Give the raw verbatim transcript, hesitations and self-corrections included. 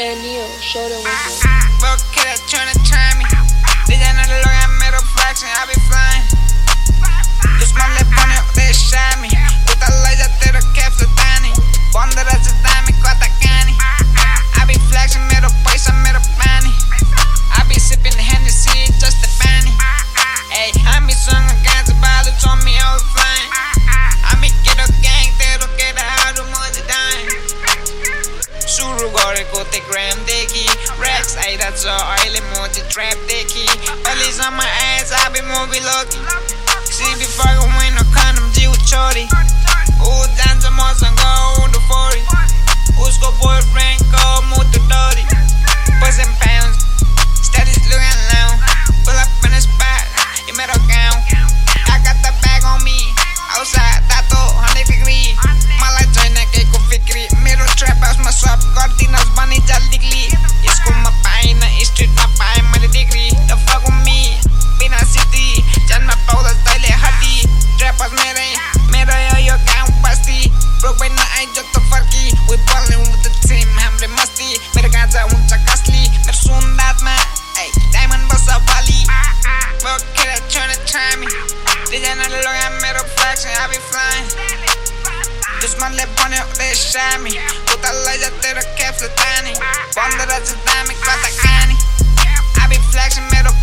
Eh, Neo, show them what's up. Fuck kid, tryna try me. Dicen el logo en mero flexing, I be flying. Tus man le pone de shami. Puta laser te lo caps de Danny. Bondera se dami, quata cani. I be flexing, mero paisa, mero pani. I be sipping Hennessy, just a panny. Ey, I be sung against the violence on me, I was flying. I be kiddo gang, te lo queda out of mud dying. Suru gore ko te gram deki. Rex, ay that's all oily mo the trap deki. Police on my ass, I be movie lucky. See be fucking with no condom, G with shorty. Ooh, dance mo sang go the forty. Usko boyfriend go move to thirty. Puss in pounds, steady looking low. Pull up in the spot, you metal gown. I got the bag on me. Outside, tato, one hundred degree. Malay China ke ko fikri. Mero trap house ma sab cortinas bani jaldigli. Isko mapain na street mapain mali degree. The fuck with me, Pina City. Jan ma pauda style hati. Trap house mere, mero yo yo gang basti. Broke by na ay jotto farki. We ballin' with the team, hamre masti. Mere gaza uncha costly. Mere sundat ma, ay diamond basa bali. Fuck kid, tryna try me. Dicen el logo en mero flexing, I be flying. Tus man le pone de shami. Puta laser te lo caps de Danny. Bondera se dami, quata cani. I be flexing, mero